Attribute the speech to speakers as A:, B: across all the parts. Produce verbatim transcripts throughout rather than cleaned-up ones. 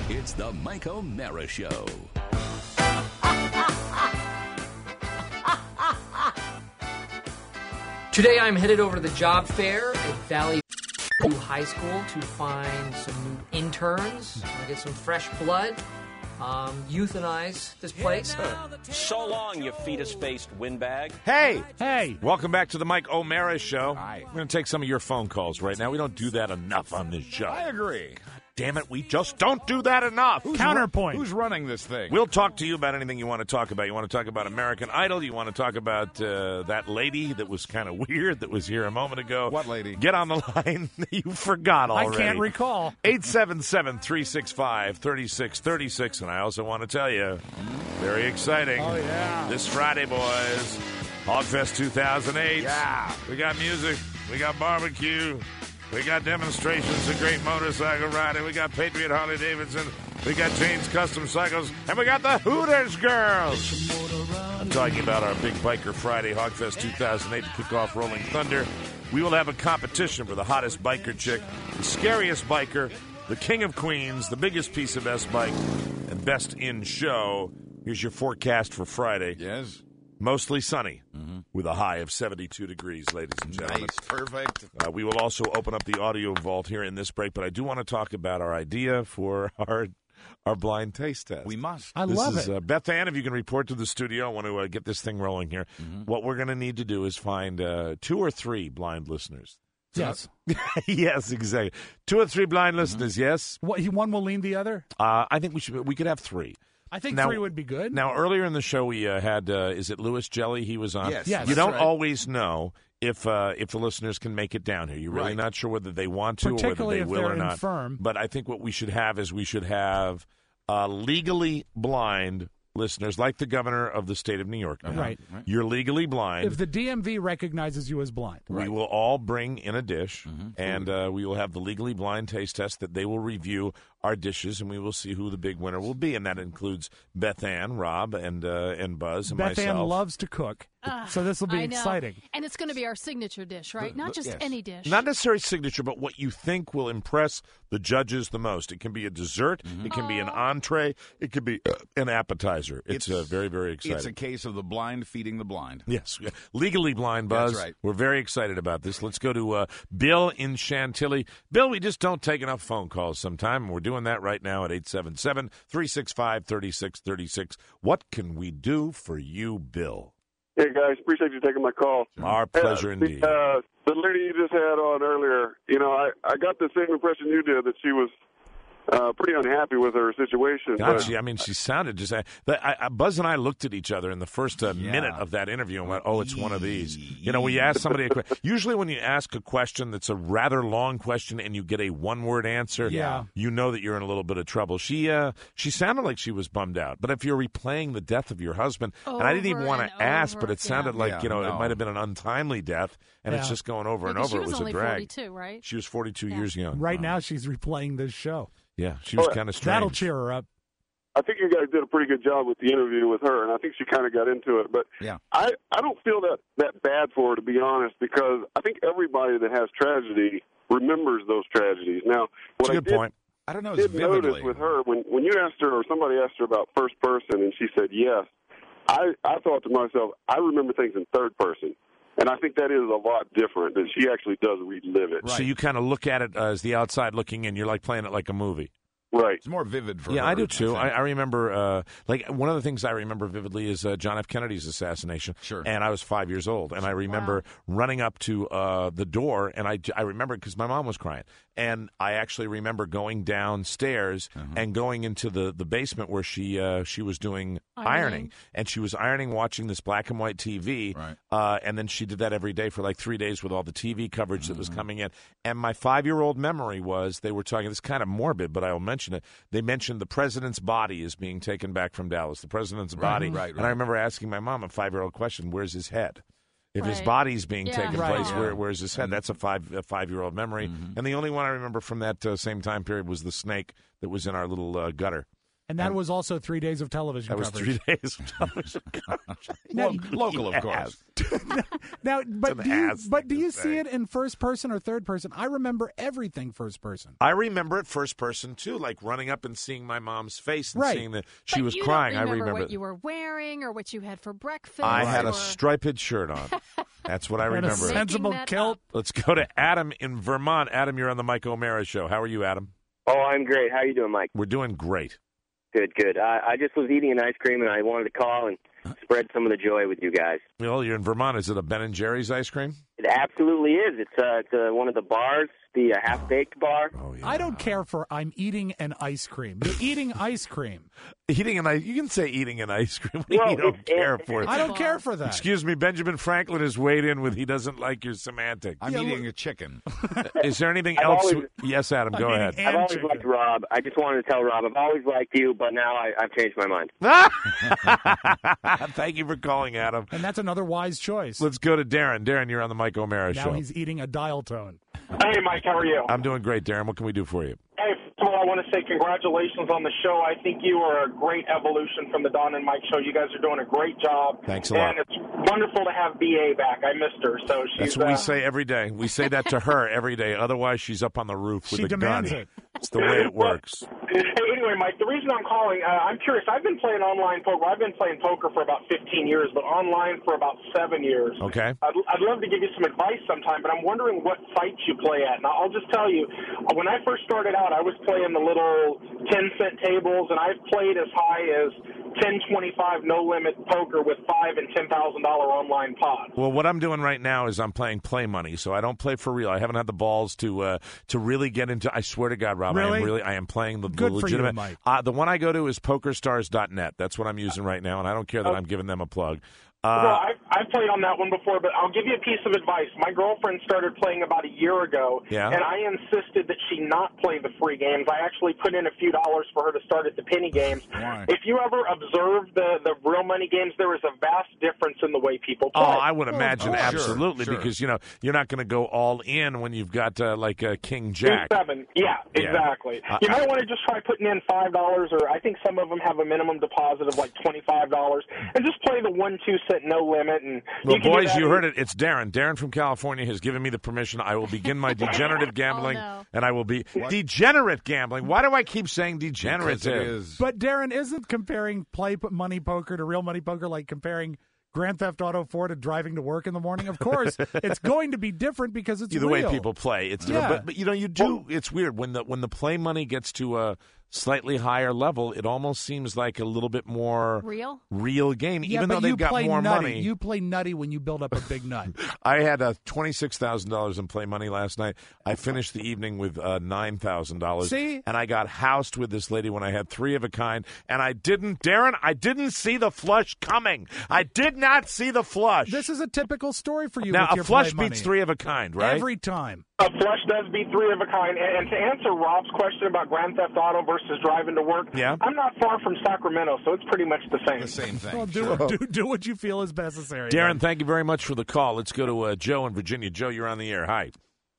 A: It's the Mike O'Mara Show.
B: Today I'm headed over to the job fair at Valley High School to find some new interns. I get some fresh blood. Um, euthanize this place.
C: So long, you fetus-faced windbag.
D: Hey!
E: Hey!
D: Welcome back to the Mike O'Mara Show.
E: Hi.
D: We're going to take some of your phone calls right now. We don't do that enough on this show.
E: I agree.
D: Damn it, we just don't do that enough.
E: Who's
F: Counterpoint.
E: Ru- who's running this thing?
D: We'll talk to you about anything you want to talk about. You want to talk about American Idol? You want to talk about uh, that lady that was kind of weird that was here a moment ago?
E: What lady?
D: Get on the line. You forgot already.
F: I can't recall.
D: eight seven seven, three six five, three six three six. And I also want to tell you, very exciting.
E: Oh, yeah.
D: This Friday, boys, Hogfest two thousand eight.
E: Yeah.
D: We got music. We got barbecue. We got demonstrations of great motorcycle riding. We got Patriot Harley Davidson. We got Jane's Custom Cycles. And we got the Hooters Girls. I'm talking about our Big Biker Friday, Hogfest two thousand eight, to kick off Rolling Thunder. We will have a competition for the hottest biker chick, the scariest biker, the king of Queens, the biggest piece of S-bike, and best in show. Here's your forecast for Friday.
E: Yes.
D: Mostly sunny, mm-hmm. with a high of seventy-two degrees, ladies and gentlemen.
E: Nice. Perfect.
D: Uh, we will also open up the audio vault here in this break, but I do want to talk about our idea for our our blind taste test.
E: We must.
F: I
D: this
F: love
D: is,
F: it.
D: Uh, Beth Ann, if you can report to the studio, I want to uh, get this thing rolling here.
E: Mm-hmm.
D: What we're going to need to do is find uh, two or three blind listeners.
F: Yes.
D: Yes, exactly. Two or three blind listeners, yes?
F: What, one will lean the other?
D: Uh, I think we should. We could have three.
F: I think
D: Now-
F: three would be good.
D: Now, earlier in the show, we uh, had, uh, is it Louis Jelly he was on?
E: Yes.
F: Yes.
D: You
F: That's
D: don't
E: right.
D: always know if uh, if the listeners can make it down here. You're really
E: Right.
D: not sure whether they want to or whether
F: Particularly
D: they
F: if
D: will
F: they're
D: or not.
F: infirm.
D: But I think what we should have is we should have uh, legally blind listeners, like the governor of the state of New York. now.
F: Right.
D: You're legally blind.
F: if the D M V recognizes you as blind.
D: We will all bring in a dish,
E: Mm-hmm.
D: and uh, we will have the legally blind taste test that they will review our dishes, and we will see who the big winner will be. And that includes Beth Ann, Rob, and uh, and Buzz, and
F: Beth Ann
D: myself.
F: loves to cook, so this will be
G: I know.
F: exciting.
G: And it's going to be our signature dish, right? Not just
E: yes.
G: any dish.
D: Not necessarily signature, but what you think will impress the judges the most. It can be a dessert, it can be an entree, it could be uh, an appetizer. It's, uh, very, very exciting.
E: It's a case of the blind feeding the blind.
D: Yes, legally blind, Buzz.
E: That's right.
D: We're very excited about this. Let's go to uh, Bill in Chantilly. Bill, we just don't take enough phone calls sometime, and we're doing that right now at eight seven seven, three six five, three six three six. What can we do for you, Bill?
H: Hey, guys. Appreciate you taking my call.
D: Our pleasure
H: Uh,
D: indeed.
H: The, uh, the lady you just had on earlier, you know, I, I got the same impression you did, that she was uh, pretty unhappy with her situation.
D: God,
H: but-
D: she, I mean, she sounded just. I, I, Buzz and I looked at each other in the first uh,
E: Yeah.
D: minute of that interview and went, "Oh, it's one of these." You know, when you ask somebody a question, usually when you ask a question that's a rather long question and you get a one-word answer,
F: Yeah.
D: you know that you're in a little bit of trouble. She, uh, she sounded like she was bummed out. But if you're replaying the death of your husband, and I didn't even
G: Over
D: want
G: and
D: to ask,
G: over,
D: but it sounded
G: yeah.
D: like
E: Yeah,
D: you know
E: no.
D: it might have been an untimely death, and it's
F: Yeah.
D: just going over and
G: Because
D: over.
G: she was
D: It was
G: only
D: a drag.
G: forty-two, right?
D: She was forty-two
G: Yeah.
D: years young.
F: Right now, she's replaying this show.
D: Yeah, she was
H: Oh,
D: kind of strange.
F: That'll cheer her up.
H: I think you guys did a pretty good job with the interview with her, and I think she kind of got into it. But
E: Yeah.
H: I, I don't feel that, that bad for her, to be honest, because I think everybody that has tragedy remembers those tragedies. Now,
D: That's
H: what
D: a
H: I
D: good
H: did,
D: point.
E: I don't know. As
H: did
E: vividly.
H: notice with her, when, when you asked her or somebody asked her about first person and she said yes, I, I thought to myself, I remember things in third person. And I think that is a lot different, that she actually does relive it.
D: So you kind of look at it uh, as the outside looking in. You're like playing it like a movie.
H: Right.
E: It's more vivid for
D: Yeah,
E: her.
D: I do too. I,
E: think.
D: I remember, uh, like one of the things I remember vividly is uh, John F. Kennedy's assassination.
E: Sure.
D: And I was five years old, and I remember running up to uh, the door, and I, I remember because my mom was crying, and I actually remember going downstairs
E: Uh-huh.
D: and going into the, the basement where she uh, she was doing ironing.
G: Ironing.
D: and she was ironing, watching this black and white T V,
E: Right.
D: uh, and then she did that every day for like three days with all the T V coverage
E: Mm-hmm.
D: that was coming in. And my five year old memory was they were talking. This is kind of morbid, but I will mention it. They mentioned the president's body is being taken back from Dallas. The president's body,
E: right,
D: and I
E: right.
D: remember asking my mom a five year old question: "Where's his head?" If his
G: Right.
D: body's being
G: Yeah.
D: taken
F: Right.
D: place,
F: Yeah.
D: where, where's his head? That's a five a five year old memory.
E: Mm-hmm.
D: And the only one I remember from that uh, same time period was the snake that was in our little uh, gutter.
F: And that
E: And-
F: was also three days of television
D: That was
F: coverage.
D: three days of television coverage.
F: Now,
E: Lo- local, of course.
F: now, but
D: an
F: do you,
D: ass
F: but
D: thing
F: do
D: to
F: you
D: say.
F: see it in first person or third person? I remember everything first person.
D: I remember it first person too, like running up and seeing my mom's face and
F: Right.
D: seeing that she
G: But
D: was
G: you
D: crying.
G: Don't
D: I
G: remember
D: remember
G: what you were wearing or what you had for breakfast.
D: I had
G: or...
D: a striped shirt on. That's what I
F: And a
D: remember.
F: sensible
G: Making that
F: kilt.
G: up.
D: Let's go to Adam in Vermont. Adam, you're on the Mike O'Mara Show. How are you, Adam?
I: Oh, I'm great. How you doing, Mike?
D: We're doing great.
I: Good, good. I, I just was eating an ice cream, and I wanted to call and spread some of the joy with you guys.
D: Well, you're in Vermont. Is it a Ben and Jerry's ice cream?
I: It absolutely is. It's uh, it's uh, one of the bars, the uh, half-baked bar.
D: Oh, yeah.
F: I don't care for I'm eating an ice cream. You're eating ice cream.
D: Eating an ice. You can say eating an ice cream. What do
I: Well,
D: you don't
I: it's-
D: care
I: it-
D: for it.
F: I don't care for that.
D: Excuse me, Benjamin Franklin has weighed in with he doesn't like your semantic.
E: I'm
F: Yeah,
E: eating
F: look-
E: a chicken.
D: Is there anything
I: I've
D: else?
I: always-
D: Yes, Adam, go
F: I'm
D: ahead.
F: eating
I: I've
F: and
I: always
F: chicken.
I: liked Rob. I just wanted to tell Rob I've always liked you, but now I, I've changed my mind.
D: Thank you for calling, Adam.
F: And that's another wise choice.
D: Let's go to Darren. Darren, you're on the Mike O'Mara
F: Now
D: Show.
F: he's eating a dial tone.
J: Hey, Mike, how are you?
D: I'm doing great, Darren. What can we do for you?
J: Hey, first of all, I want to say congratulations on the show. I think you are a great evolution from the Don and Mike show. You guys are doing a great job.
D: Thanks a lot.
J: And it's wonderful to have B A back. I missed her, so she's.
D: That's what we
J: uh,
D: say every day. We say that to her every day. Otherwise, she's up on the roof with
F: She
D: a gun.
F: demands it.
D: It's the way it works.
J: Hey, anyway, Mike, the reason I'm calling, uh, I'm curious. I've been playing online poker. I've been playing poker for about fifteen years, but online for about seven years.
D: Okay.
J: I'd, I'd love to give you some advice sometime, but I'm wondering what sites you play at. Now, I'll just tell you, when I first started out, I was playing the little ten-cent tables, and I've played as high as ten twenty-five no-limit poker with five and ten thousand dollar online pods.
D: Well, what I'm doing right now is I'm playing play money, so I don't play for real. I haven't had the balls to uh, to really get into. I swear to God, Rob, I
F: Really?
D: am really I am playing the, the
F: Good for you,
D: legitimate.
F: Mike.
D: Uh, the one I go to is poker stars dot net. That's what I'm using right now, and I don't care that I'm giving them a plug. Uh,
J: Well, I've, I've played on that one before, but I'll give you a piece of advice. My girlfriend started playing about a year ago,
D: Yeah.
J: and I insisted that she not play the free games. I actually put in a few dollars for her to start at the penny games.
E: Why?
J: If you ever observe the, the real money games, there is a vast difference in the way people play.
D: Oh, I would imagine
E: oh, sure,
D: absolutely
E: sure.
D: because you know you're not going to go all in when you've got uh, like a King
J: Two
D: Jack.
J: seven. Yeah,
D: Yeah.
J: exactly.
D: Uh,
J: you might want to just try putting in five dollars, or I think some of them have a minimum deposit of like twenty-five dollars, and just play the one two cent no limit. And
D: Well,
J: you can do
D: boys,
J: that
D: you
J: in-
D: heard it. It's Darren. Darren from California has given me the permission. I will begin my degenerative gambling,
G: Oh, no.
D: and I will be degenerate gambling. Why do I keep saying degenerate?
E: Because it is.
F: But Darren, isn't comparing play p- money poker to real money poker like comparing Grand Theft Auto four to driving to work in the morning? Of course, it's going to be different because it's
D: the
F: real.
D: way people play. It's different.
F: Yeah.
D: But, but you know, you do. It's weird when the when the play money gets to a slightly higher level. It almost seems like a little bit more
G: Real?
D: real game,
F: Yeah,
D: even
F: but
D: though they've
F: you
D: got
F: play
D: more
F: nutty.
D: money.
F: You play nutty when you build up a big nut.
D: I had uh, twenty six thousand dollars in play money last night. I finished the evening with uh, nine thousand dollars.
F: See?
D: And I got housed with this lady when I had three of a kind, and I didn't, Darren. I didn't see the flush coming. I did not see the flush.
F: This is a typical story for you.
D: now
F: with
D: a
F: your
D: flush
F: play
D: beats
F: money.
D: three of a kind, right?
F: Every time.
J: A flush does beat three of a kind. And, and to answer Rob's question about Grand Theft Auto versus driving to work,
D: Yeah.
J: I'm not far from Sacramento, so it's pretty much the same.
E: The same thing.
F: Well, do, do do what you feel is necessary.
D: Darren, thank you very much for the call. Let's go to uh, Joe in Virginia. Joe, you're on the air. Hi.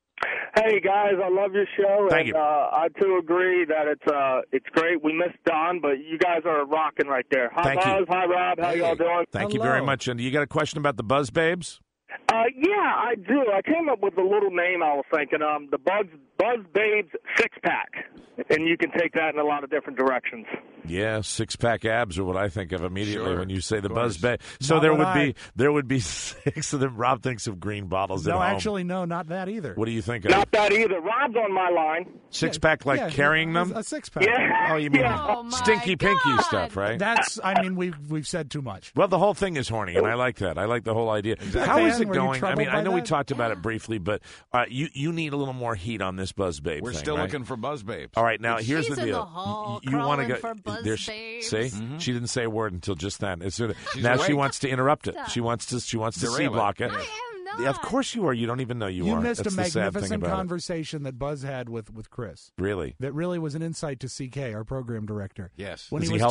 K: Hey guys, I love your show.
D: Thank
K: and,
D: you.
K: Uh, I too agree that it's uh it's great. We missed Don, but you guys are rocking right there. Hi
D: Thank you.
K: Buzz, hi Rob, how y'all doing?
D: Thank you very much. And you got a question about the Buzz Babes?
K: Uh, yeah, I do. I came up with a little name. I was thinking, um, the Buzz Buzz Babes six pack, and you can take that in a lot of different directions.
D: Yeah, six pack abs are what I think of immediately
E: Sure,
D: when you say the
E: of
D: Buzz
E: course.
D: Bay. So
F: Not
D: there
F: what
D: would
F: I-
D: be there would be six of them. Rob thinks of green bottles
F: No,
D: at home.
F: actually, no, not that either.
D: What do you think of?
K: Not that either. Rob's on my line.
D: Six pack, like
F: Yeah,
D: carrying
F: a-
D: them?
F: A six pack.
K: Yeah.
D: Oh, you mean
K: Yeah.
G: Oh, my
D: stinky pinky
G: God.
D: stuff, right?
F: That's. I mean, we've we've said too much.
D: Well, the whole thing is horny, and I like that. I like the whole idea.
F: Exactly.
D: How is
F: Fan,
D: it
F: were you
D: going? I
F: troubled
D: mean, I
F: by
D: know we
F: that?
D: talked about it briefly, but uh, you you need a little more heat on this Buzz Babe
E: We're
D: thing,
E: still
D: right?
E: looking for Buzz Babes.
D: All right, now here's
G: She's
D: the
G: in
D: deal.
G: the hall,
D: you want to
G: crawling
D: go?
G: for Buzz
D: there's-
G: Babes.
D: See,
E: Mm-hmm.
D: she didn't say a word until just then. As soon-
E: She's
D: now she
E: awake.
D: wants to interrupt it.
G: Stop.
D: She wants to. She wants to
E: Derail
D: C
E: it.
D: block it.
G: I am not.
D: Yeah, of course you are. You don't even know you,
F: You
D: are.
F: missed
D: That's
F: a
D: the sad thing
F: magnificent
D: about it.
F: conversation that Buzz had with, with Chris.
D: Really?
F: That really was an insight to C K, our program director.
E: Yes.
F: When
D: Is
F: he
D: he
F: was
D: helping?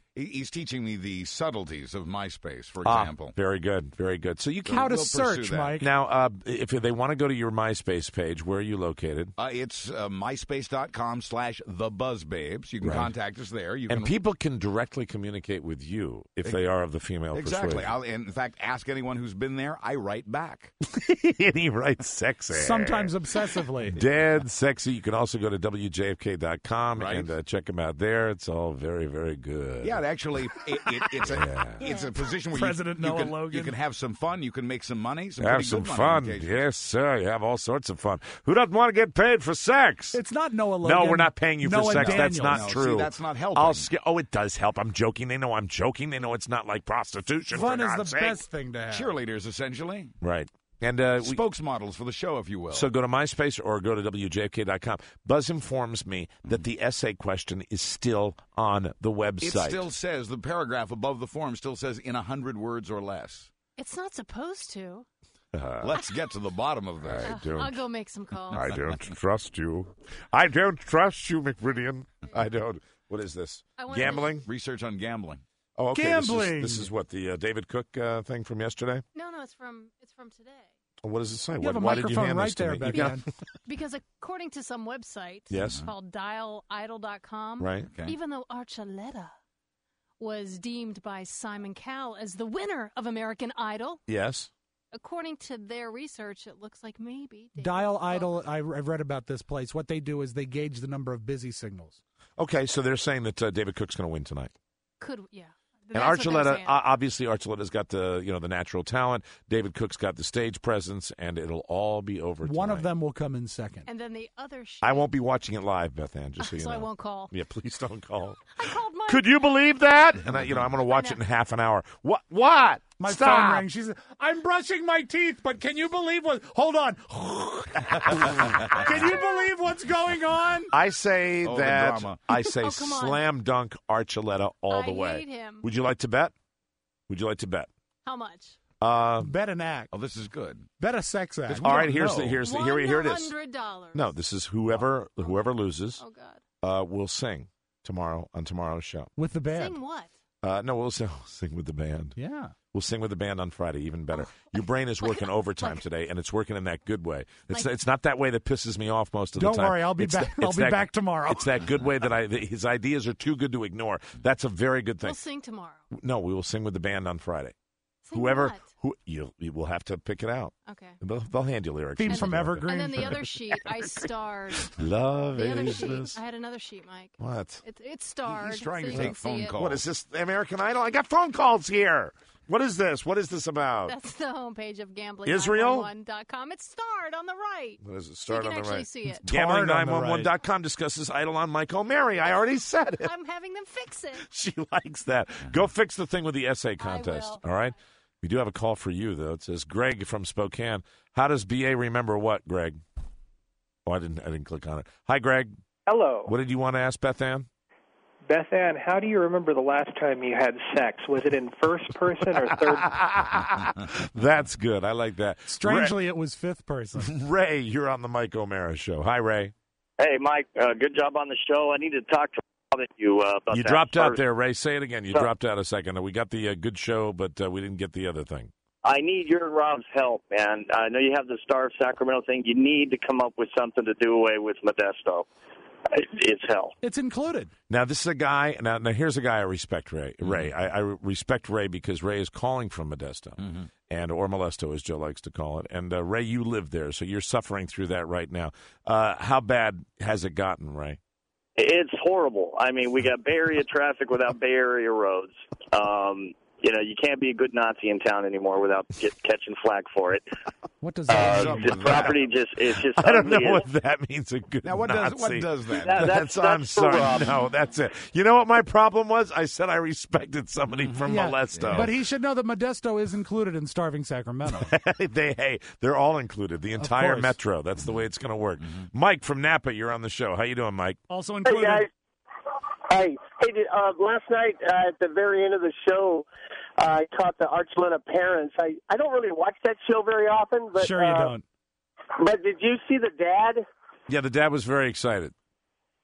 E: He- He's teaching me the subtleties of MySpace, for
L: Ah,
E: example.
L: very good, very good. So you can
F: How to
E: we'll pursue
F: search,
E: that.
F: Mike.
L: now, uh, if they want to go to your MySpace page, where are you located?
E: Uh, it's uh, myspace.com slash the buzzbabes. You can
L: Right.
E: contact us there. You
L: And
E: can
L: people can directly communicate with you if they are of the female
E: Exactly.
L: persuasion.
E: I'll, in fact, ask anyone who's been there. I write back.
L: And he writes sexy.
F: Sometimes obsessively.
L: Dead sexy. You can also go to W J F K dot com
E: Right.
L: and uh, check him out there. It's all very, very good.
E: Yeah, it actually, it, it, it's a
L: Yeah.
E: it's a position where
F: President
E: you, you,
F: Noah
E: can,
F: Logan.
E: you can have some fun. You can make some money. Some
L: Have
E: pretty
L: some
E: good money
L: fun.
E: on occasion.
L: Yes, sir. You have all sorts of fun. Who doesn't want to get paid for sex?
F: It's not Noah Logan.
L: No, we're not paying you for
F: Noah
L: sex. That's
F: Daniels.
L: not
E: No, see,
L: true.
E: that's not helping.
L: I'll sk- oh, it does help. I'm joking. They know I'm joking. They know it's not like prostitution.
F: Fun
L: for
F: is the
L: God's sake.
F: best thing to have.
E: Cheerleaders, essentially.
L: Right. And uh, we,
E: Spokesmodels for the show, if you will.
L: so go to MySpace or go to W J F K dot com. Buzz informs me that the essay question is still on the
E: it
L: website.
E: still says, the paragraph above the form still says in a hundred words or less.
G: It's not supposed to.
L: Uh,
E: Let's get to the bottom of that.
L: I
G: Uh,
L: don't.
G: I'll go make some calls.
L: I don't trust you. I don't trust you, McBridian. I don't. What is this?
G: I wanted to-
L: Gambling?
E: Research on gambling.
L: Oh, okay.
F: Gambling.
L: This is, this is what the uh, David Cook uh, thing from yesterday.
G: No, no, it's from it's from today.
L: What does it say?
F: You
L: What,
F: have a
L: why did you
F: microphone
L: hand
F: right
L: this to
F: there,
L: me?
F: Beth
L: You got-
F: Ann.
G: Because according to some website
L: Yes.
G: called dial idol dot com,
L: Right.
E: Okay.
G: even though Archuleta was deemed by Simon Cowell as the winner of American Idol,
L: Yes.
G: according to their research, it looks like maybe David
F: Dial
G: Cook
F: Idol, I, I've read about this place. What they do is they gauge the number of busy signals.
L: Okay, so they're saying that uh, David Cook's going to win tonight.
G: could, yeah.
L: And
G: That's what they're
L: Archuleta,
G: saying.
L: uh, obviously, Archuleta's got the you know the natural talent. David Cook's got the stage presence, and it'll all be over.
F: One
L: tonight.
F: of them will come in second.
G: And then the other sheet.
L: I won't be watching it live, Beth Ann, just so you
G: so
L: know.
G: I won't call.
L: Yeah, please don't call.
G: I called Mike.
L: Could you believe that? And I, you know, I'm going to watch it in half an hour. What? What?
F: My
L: Stop.
F: phone rang. She said, "I'm brushing my teeth, but can you believe what? Hold on. Can you believe what's going on?"
L: I say
E: Oh, the
L: that
E: drama.
L: I say
G: Oh, come on.
L: slam dunk Archuleta all
G: I
L: the way.
G: hate him.
L: Would you like to bet? Would you like to bet?
G: How much?
L: Uh,
F: Bet an act.
E: Oh, this is good.
F: Bet a sex act.
E: This-
L: all right.
E: don't
L: Here's
E: know.
L: the here's the here here it is.
G: one hundred dollars.
L: No, this is whoever whoever loses
G: Oh, God.
L: uh, will sing tomorrow on tomorrow's show.
F: With the band.
G: Sing what?
L: Uh, no, we'll sing, we'll sing with the band.
F: Yeah.
L: We'll sing with the band on Friday, even better. Your brain is working overtime today, and it's working in that good way. It's
G: Like-
L: it's not that way that pisses me off most of
F: Don't
L: the time.
F: worry, I'll be
L: It's
F: back-
L: the-
F: I'll
L: it's
F: be
L: that-
F: back tomorrow.
L: It's that good way that I that his ideas are too good to ignore. That's a very good thing.
G: We'll sing tomorrow.
L: No, we will sing with the band on Friday.
G: Sing
L: Whoever
G: what?
L: who you you will have to pick it out.
G: Okay.
L: They'll, they'll hand you lyrics.
F: Themes
L: and
F: from
L: stuff like that.
F: Evergreen.
G: And then the other sheet, I starred.
L: Love
G: The other
L: is
G: sheet,
L: this.
G: I had another sheet, Mike.
L: What?
G: It, it's starred.
E: He's trying
G: so
E: to
G: you
E: take
G: can see
E: phone
G: it.
E: calls.
L: What is this? American Idol? I got phone calls here. What is this? What is this about?
G: That's the homepage of gambling
L: Israel?
G: nine one one dot com. It's starred on the right.
L: What does it start
G: you
L: on
G: can
L: the
G: actually
L: right?
G: see it.
L: Gambling
F: Tard on
L: nine
F: the
L: one one dot com discusses Idol on Mike O'Mary. I already said it.
G: I'm having them fix it.
L: She likes that. Go fix the thing with the essay contest.
G: will.
L: All right. We do have a call for you though. It says Greg from Spokane. How does B A remember what, Greg? Oh, I didn't. I didn't click on it. Hi, Greg.
M: Hello.
L: What did you want to ask Beth Ann?
M: Beth Ann, how do you remember the last time you had sex? Was it in first person or third?
L: That's good. I like that.
F: Strangely, it was fifth person.
L: Ray, you're on the Mike O'Mara show. Hi, Ray.
N: Hey, Mike. Uh, good job on the show. I need to talk to you uh, about
L: You
N: that
L: dropped out
N: first.
L: there, Ray. Say it again. You
N: So-
L: dropped out a second. We got the uh, good show, but uh, we didn't get the other thing.
N: I need your and Rob's help, man. I know you have the Star of Sacramento thing. You need to come up with something to do away with Modesto. It, it's hell.
F: It's included.
L: Now, this is a guy. Now, now here's a guy I respect, Ray.
E: Mm-hmm.
L: Ray, I, I respect Ray because Ray is calling from Modesto,
E: Mm-hmm.
L: and or Molesto, as Joe likes to call it. And uh, Ray, you live there, so you're suffering through that right now. Uh, how bad has it gotten, Ray?
N: It's horrible. I mean, we got Bay Area traffic without Bay Area roads. Um, you know, you can't be a good Nazi in town anymore without get, catching flack for it.
F: What does
N: Uh,
F: that mean?
N: the property just it's just
L: I don't know
N: ugly.
L: what that means. A good
E: Now, what does
L: Nazi.
E: what does that?
N: That-
L: That's,
N: that's-
L: I'm
N: that's for
L: sorry.
N: Rob.
L: No, that's it. You know what my problem was? I said I respected somebody from
F: Yeah,
L: Molesto.
F: But he should know that Modesto is included in Starving Sacramento.
L: they hey, they're all included. The entire
F: course.
L: metro. That's the way it's going to work. Mike from Napa, you're on the show. How you doing, Mike?
F: Also
O: Hey,
F: included.
O: guys. Hey, hey did, uh, last night uh, at the very end of the show, uh, I caught the Archuleta parents. I, I don't really watch that show very often. But,
F: Sure, you
O: uh,
F: don't.
O: But did you see the dad?
L: Yeah, the dad was very excited.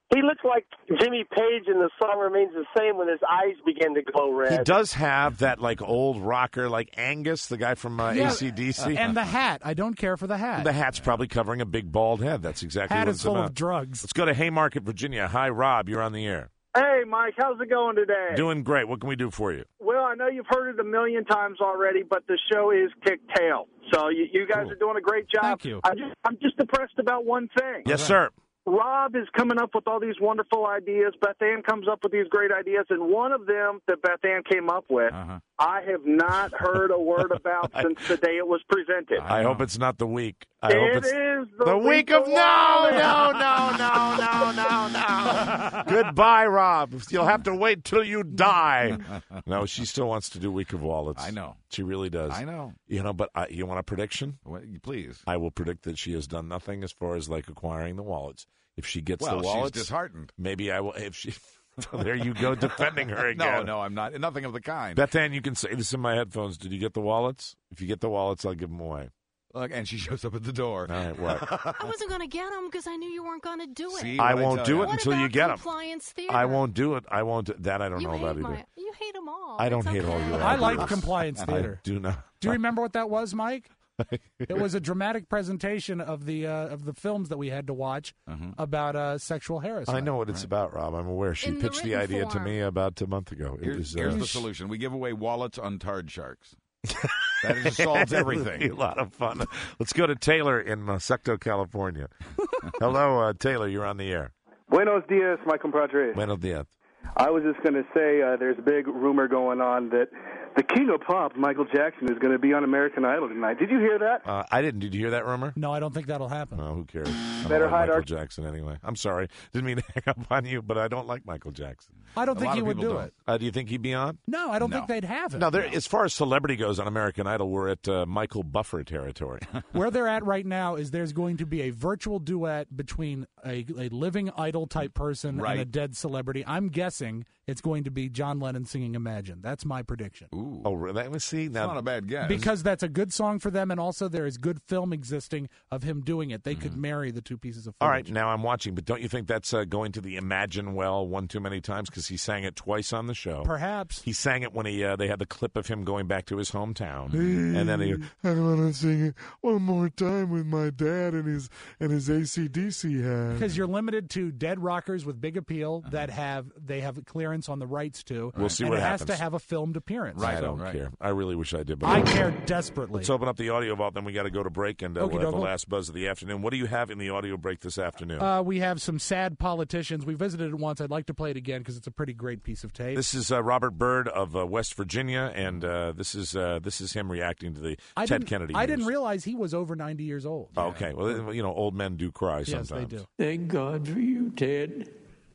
O: He looks like Jimmy Page in The Song Remains the Same when his eyes begin to glow red.
L: He does have that like old rocker, like Angus, the guy from uh,
F: Yeah,
L: A C D C.
F: And the hat. I don't care for the hat.
L: The hat's probably covering a big bald head. That's exactly
F: Hat
L: what
F: is
L: it's
F: full
L: about.
F: of drugs.
L: Let's go to Haymarket, Virginia. Hi, Rob. You're on the air.
P: Hey, Mike, how's it going today?
L: Doing great. What can we do for you?
P: Well, I know you've heard it a million times already, but the show is kick tail. So you, you guys
L: Cool.
P: are doing a great job.
F: Thank you.
P: I'm just, I'm just depressed about one thing.
L: Yes, sir.
P: Rob is coming up with all these wonderful ideas. Beth Ann comes up with these great ideas, and one of them that Beth Ann came up with,
L: Uh-huh.
P: I have not heard a word about since the day it was presented.
L: I hope it's not the week. I
P: It
L: hope it's
P: is the,
L: the week of no,
P: Wallet.
L: no, no, no, no, no, no. Goodbye, Rob. You'll have to wait till you die. No, she still wants to do Week of Wallets.
E: I know.
L: She really does.
E: I know.
L: You know, but I, you want a prediction?
E: What, please.
L: I will predict that she has done nothing as far as like acquiring the wallets. If she gets
E: Well,
L: the
E: she's
L: wallets,
E: disheartened.
L: Maybe I will. If she, there you go, defending her
E: No,
L: again.
E: no, I'm not. Nothing of the kind.
L: Beth Ann, you can say this in my headphones. Did you get the wallets? If you get the wallets, I'll give them away.
E: Look, and she shows up at the door.
L: All right, what?
G: I wasn't going to get them because I knew you weren't going to do it.
E: See?
L: I
E: What I
L: won't
E: tell
L: do
E: ya.
L: it
G: What
L: until
G: about
L: you get them.
G: compliance theater?
L: I won't do it. I won't. Do, that I don't
G: You
L: know
G: hate
L: about
G: my,
L: either.
G: You hate them all.
L: I don't
G: It's
L: hate all
G: okay.
L: your
F: I like
L: ideas.
F: Compliance
L: I
F: Theater.
L: do not.
F: Do you remember what that was, Mike? It was a dramatic presentation of the uh, of the films that we had to watch about uh, sexual harassment.
L: I know what it's about, Rob. I'm aware. She
G: In the
L: pitched the,
G: written
L: idea to
G: form.
L: me about a month ago. It
E: Here's,
L: was,
E: here's
L: uh,
E: the solution. We give away wallets on Tard Sharks. That just solves everything.
L: It would be a lot of fun. Let's go to Taylor in uh, Secto, California. Hello, uh, Taylor. You're on the air.
Q: Buenos dias, my compadre.
L: Buenos dias.
Q: I was just going to say uh, there's a big rumor going on that the king of pop, Michael Jackson, is going to be on American Idol tonight. Did you hear that?
L: Uh, I didn't. Did you hear that rumor?
F: No, I don't think that'll happen.
L: Oh, who cares? I
Q: Better
L: don't like
Q: hide
L: Michael
Q: our-
L: Jackson anyway. I'm sorry. Didn't mean to hang up on you, but I don't like Michael Jackson.
F: I don't
E: A
F: think
E: lot
F: he
E: of
F: would
E: people
F: do
E: don't.
F: it.
L: Uh, do you think he'd be on?
F: No, I don't
E: No.
F: think they'd have it.
L: No, there, as far as celebrity goes on American Idol, we're at uh, Michael Buffer territory.
F: Where they're at right now is there's going to be a virtual duet between a, a living idol type person and a
E: Right.
F: dead celebrity. I'm guessing it's going to be John Lennon singing Imagine. That's my prediction.
E: Ooh.
L: Oh, really? Let me see.
E: It's
L: Now,
E: not a bad guess.
F: Because that's a good song for them, and also there is good film existing of him doing it. They could marry the two pieces of footage.
L: all right, now I'm watching, but don't you think that's uh, going to the Imagine well one too many times because he sang it twice on the show?
F: Perhaps.
L: He sang it when he uh, they had the clip of him going back to his hometown, and then he. I want to sing it one more time with my dad and his and his A C D C hat.
F: Because you're limited to dead rockers with big appeal that have they have clearance on the rights to.
L: We'll see
F: and
L: what
F: it
L: happens.
F: has to have a filmed appearance.
L: I
F: So
L: don't
E: right.
L: care. I really wish I did. But
F: I care desperately.
L: Let's open up the audio vault. Then we got to go to break, and uh, we'll have the
F: Okey-doke.
L: last buzz of the afternoon. What do you have in the audio break this afternoon?
F: Uh, we have some sad politicians. We visited it once. I'd like to play it again because it's a pretty great piece of tape.
L: This is uh, Robert Byrd of uh, West Virginia, and uh, this is uh, this is him reacting to the
F: I
L: Ted
F: didn't,
L: Kennedy.
F: I
L: news.
F: didn't realize he was over ninety years old.
L: Oh, okay, well, you know, old men do cry
F: Yes,
L: sometimes.
F: they do.
R: Thank God for you, Ted.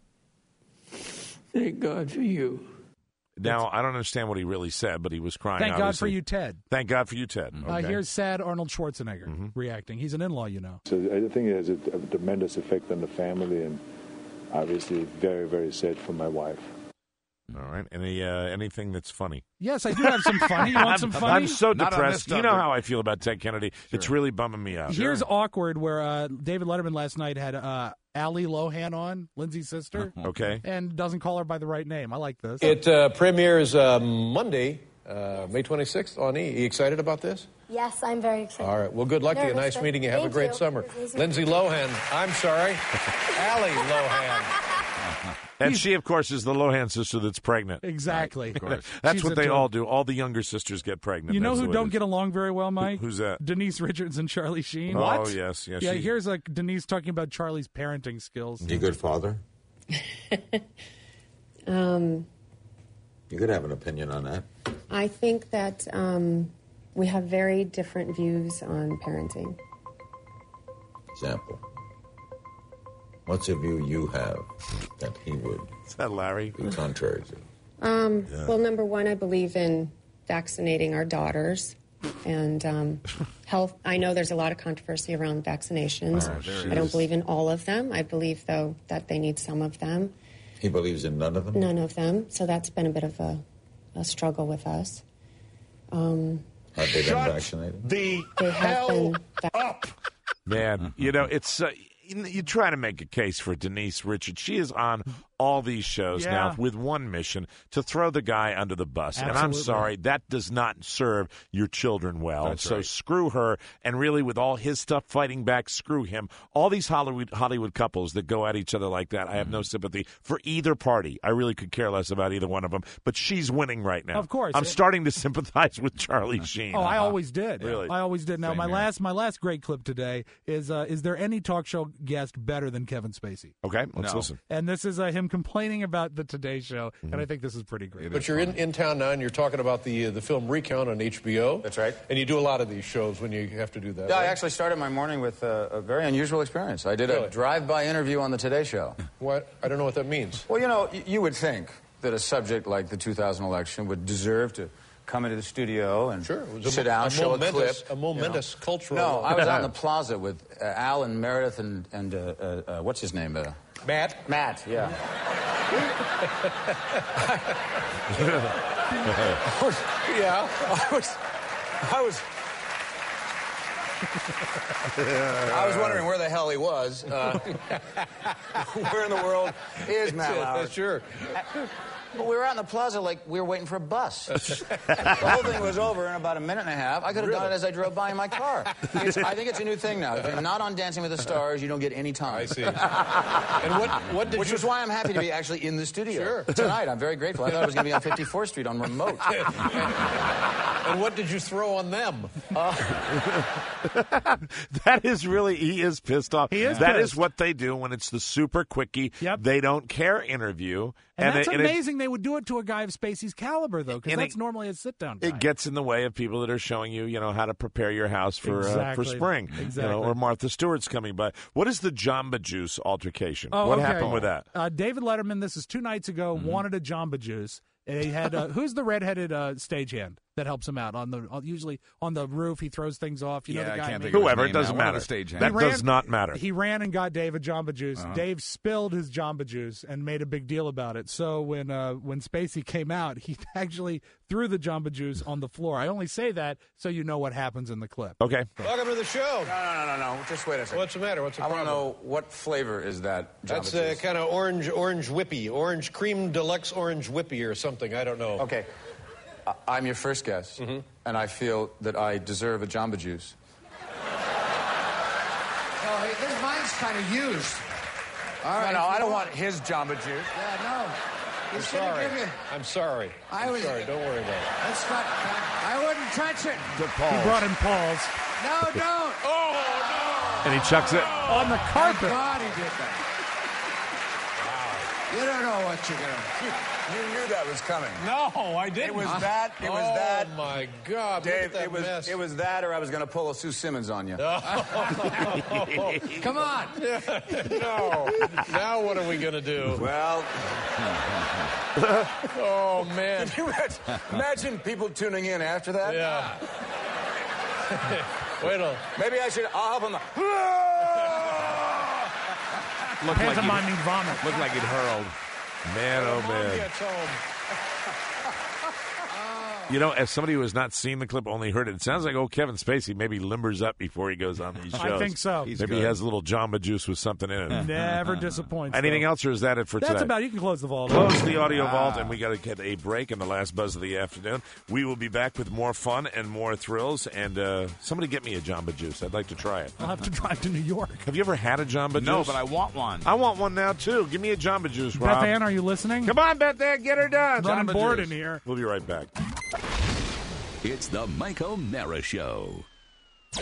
R: Thank God for you.
L: Now, I don't understand what he really said, but he was crying.
F: Thank God for
L: obviously.
F: you, Ted.
L: Thank God for you, Ted.
F: Uh,
L: Okay.
F: here's sad Arnold Schwarzenegger reacting. He's an in-law, you know.
S: So I think it has a, a tremendous effect on the family, and obviously very, very sad for my wife.
L: All right. Any uh, anything that's funny?
F: Yes, I do have some funny. You want some
L: I'm,
F: funny?
L: I'm so
E: Not on
L: depressed.
E: this
L: You know
E: subject.
L: how I feel about Ted Kennedy. It's really bumming me out.
F: Here's awkward where uh, David Letterman last night had uh, Ali Lohan on, Lindsay's sister.
L: Okay.
F: And doesn't call her by the right name. I like this.
T: It uh, premieres uh, Monday, uh, May twenty-sixth on E! You excited about this?
U: Yes, I'm very excited.
T: All right. Well, good luck to you.
U: Nervous,
T: Nice
U: but
T: meeting you. Have
U: thank
T: a great
U: you.
T: summer.
U: It was easy.
T: Lindsay Lohan. I'm sorry. Allie Lohan.
L: And she, of course, is the Lohan sister that's pregnant.
F: Exactly.
L: Of course. That's
F: She's
L: what
F: a
L: they
F: turd.
L: all do. All the younger sisters get pregnant.
F: You know
L: That's
F: who
L: the way
F: don't
L: it is.
F: get along very well, Mike?
L: Who's that?
F: Denise Richards and Charlie Sheen.
L: Oh, yes, yes.
F: Yeah,
L: she-
F: here's like Denise talking about Charlie's parenting skills.
V: You a good father?
W: Um,
V: You could have an opinion on that.
W: I think that um, we have very different views on parenting.
V: Example. What's a view you have that he would
L: Is that Larry?
V: be contrary to?
W: Um,
V: Yeah.
W: Well, number one, I believe in vaccinating our daughters. And um, health, I know there's a lot of controversy around vaccinations.
V: Oh, there
W: I don't
V: is.
W: believe in all of them. I believe, though, that they need some of them,
V: He believes in none of them?
W: none of them. So that's been a bit of a, a struggle with us. Um,
V: Have they been vaccinated?
L: The
W: they have been.
L: Man, you know, it's, uh, you, you try to make a case for Denise Richards. She is on all these shows
F: Yeah.
L: now with one mission, to throw the guy under the bus. And I'm
F: Absolutely.
L: sorry, that does not serve your children well.
E: That's
L: so
E: right.
L: screw her, and really with all his stuff fighting back, screw him. All these Hollywood Hollywood couples that go at each other like that, I have no sympathy for either party. I really could care less about either one of them. But she's winning right now.
F: Of course.
L: I'm starting to sympathize with Charlie Sheen.
F: Oh, I always did.
L: Really?
F: I always did. Now,
L: Same
F: my
L: here.
F: last my last great clip today is uh, is there any talk show guest better than Kevin Spacey?
L: Okay, let's
E: No.
L: listen.
F: And this is uh, him complaining about the Today Show,
L: Mm-hmm.
F: and I think this is pretty great.
T: But you're in, in town now, and you're talking about the uh, the film Recount on H B O.
V: That's right.
T: And you do a lot of these shows when you have to do that.
V: Yeah, I
T: right?
V: actually started my morning with a, a very unusual experience. I did
T: Really?
V: a drive-by interview on the Today Show.
T: What? I don't know what that means.
V: Well, you know, y- you would think that a subject like the two thousand election would deserve to come into the studio and
T: Sure, it was a
V: sit
T: mo-
V: down,
T: a
V: show a clip.
T: momentous- a momentous
V: you know.
T: cultural-
V: No, I was out in the plaza with uh, Al and Meredith and, and uh, uh, uh, what's his name? Uh,
T: Matt?
V: Matt, yeah.
T: Yeah.
V: I was, I was, I was wondering where the hell he was. Uh, where in the world is Matt Lauer?
T: Sure.
V: But we were out in the plaza like we were waiting for a bus. The whole thing was over in about a minute and a half. I could have done it as I drove by in my car. It's, I think it's a new thing now. If you're not on Dancing with the Stars, you don't get any time.
T: I see. And what, what did
V: Which
T: you...
V: is why I'm happy to be actually in the studio
T: Sure.
V: tonight. I'm very grateful. I thought I was going to be on fifty-fourth Street on remote.
T: And what did you throw on them?
L: That is really, he is pissed off.
F: He is
L: That
F: pissed.
L: is what they do when it's the super quickie,
F: Yep.
L: they don't care interview.
F: And, that's
L: it, and it-
F: amazing they would do it to a guy of Spacey's caliber, though, because
L: And it-
F: that's normally a sit-down guy.
L: It gets in the way of people that are showing you, you know, how to prepare your house for uh, for
F: Exactly.
L: spring. You
F: Exactly.
L: know, or Martha Stewart's coming by. What is the Jamba Juice altercation?
F: Oh,
L: what
F: okay.
L: happened with that?
F: Uh, David Letterman, this is two nights ago,
L: Mm-hmm.
F: wanted a Jamba Juice. And he had uh, who's the redheaded uh, stagehand that helps him out on the uh, usually on the roof. He throws things off. You
E: Yeah,
F: know the
E: I
F: guy.
E: can't
F: maybe?
E: think of his
L: Whoever, it
E: name
L: doesn't
E: now. One of
L: matter.
E: the stagehands.
L: That
F: He
L: does not matter.
F: He ran and got David Jamba Juice.
E: Uh-huh.
F: Dave spilled his Jamba Juice and made a big deal about it. So when uh, when Spacey came out, he actually threw the Jamba Juice on the floor. I only say that so you know what happens in the clip.
L: Okay.
T: Welcome to the show.
V: No, no, no, no, no. Just wait a second.
T: What's the matter? What's the
V: I want to
T: problem?
V: know what flavor is that Jamba
T: That's uh,
V: Juice?
T: kind of orange, orange whippy, orange cream deluxe orange whippy or something. I don't know.
V: Okay. I- I'm your first guest,
T: Mm-hmm.
V: and I feel that I deserve a Jamba Juice.
A: Oh, hey, this mine's kind of used. All right.
V: no, no,
A: if
V: I
A: you
V: don't want his Jamba Juice.
A: Yeah, no.
T: I'm
A: He's gonna
T: sorry.
A: give you.
T: I'm sorry.
A: I
T: I'm
A: was-
T: sorry. Don't worry about it.
A: That's not. I wouldn't touch it.
F: He brought in Paul's
A: No, don't. Oh
L: And he chucks it.
F: on the
A: no!
F: carpet.
A: God, he did that. Wow. You don't know what you're gonna.
V: You knew that was coming.
T: No, I didn't.
V: It was that. It was
T: oh,
V: that.
T: my God.
V: Dave,
T: look at that
V: it was
T: mess.
V: it was that, or I was going to pull a Sue Simmons on you.
A: Come on.
T: No. Now what are we going to do?
V: Well,
T: Oh, man.
V: can you imagine, imagine people tuning in after that?
T: Yeah. Wait a
V: Maybe I should. I'll help him.
E: Looked like,
F: Pantomime
E: he'd,
F: mean vomit.
E: looked like he'd hurled.
L: Man, oh,
T: Mom
L: man.
T: gets home.
L: You know, as somebody who has not seen the clip, only heard it, it sounds like old Kevin Spacey maybe limbers up before he goes on these shows.
F: I think so.
E: He's
L: Maybe he
E: good.
L: has a little Jamba Juice with something in it.
F: Never disappoints.
L: Anything
F: though.
L: else, or is that it for
F: That's
L: today?
F: about. You can close the vault.
L: Close the audio vault, and we got to get a break in the last buzz of the afternoon. We will be back with more fun and more thrills. And uh, somebody get me a Jamba Juice. I'd like to try it.
F: I'll have to drive to New York.
L: Have you ever had a Jamba Juice?
E: No, but I want one.
L: I want one now too. Give me a Jamba Juice, Rob.
F: Beth Ann, are you listening?
L: Come on, Beth Ann, get her done.
F: Running
E: Jamba
F: board
E: Juice.
F: in here.
L: We'll be right back.
B: It's the Mike O'Mara Show.